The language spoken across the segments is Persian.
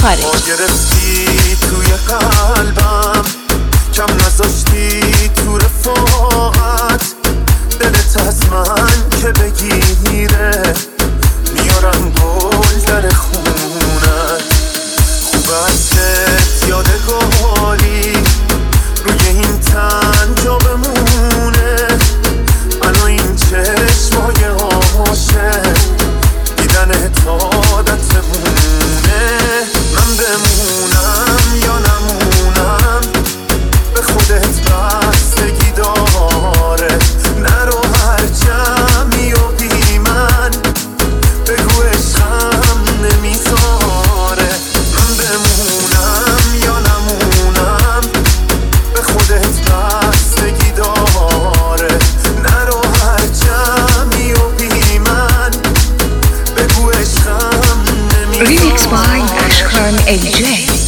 خارجی. گرفتی توی قلبم، کم نذاشتی تو رفاقت، دلت از من که بگیره میارم گل در خونت. خوب ازت یادگاری روی این تن جا بمونه، منو این چشمای عاشق دیدن عادتمونه. من بمونم یا نمونم به خودت بستگی داره، نرو هر جمعی و بی من بگو عشقم نمیذاره. من بمونم یا نمونم به خودت بستگی داره، نرو هر جمعی و بی من بگو عشقم نمیذاره. Remix by Ashkan AJ.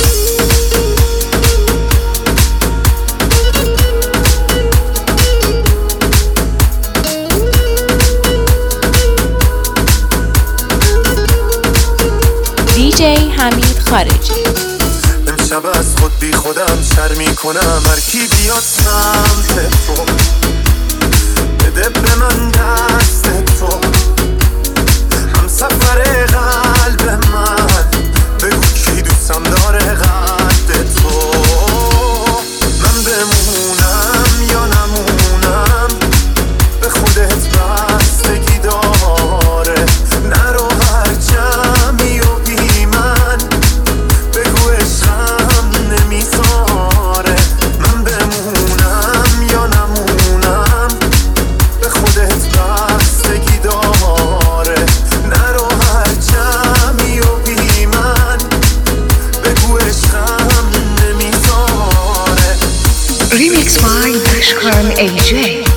DJ حمید خارجی. امشب از خود بی خودم شرمی کنم، هر کی بیاد سمت تو بده به من دست تو، هم سفر قلب من بگو کی دوستم داره قد تو. من بمونم یا نمونم به خودت بستگی داره، نرو هر جمعی و بی من بگو عشقم نمیذاره. من بمونم یا نمونم به خودت بستگی داره، نرو هر جمعی و بی من بگو عشقم نمیذاره. Remix by Ashkan AJ.